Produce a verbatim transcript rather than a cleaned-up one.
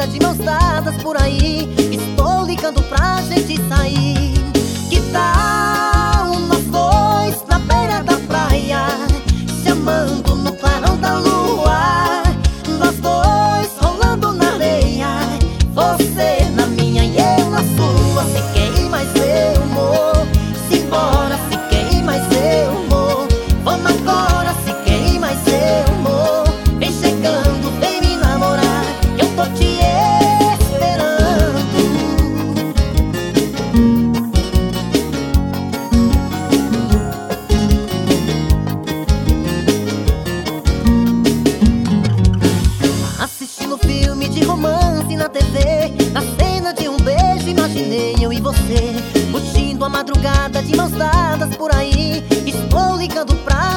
madrugada de mãos dadas por aí. Estou ligando pra gente sair. Que tal nós dois na beira da praia, se amando no clarão da lua? Nós dois rolando na areia, você na minha e eu na sua. Se quer ir mais eu vou, simbora. Se quer ir mais eu vou, vamos agora. Se quer ir mais eu vou, vem chegando, vem me namorar, que eu tô te esperando. Assistindo filme de romance na T V, na cena de um beijo imaginei eu e você, curtindo a madrugada de mãos dadas por aí. Estou ligando pra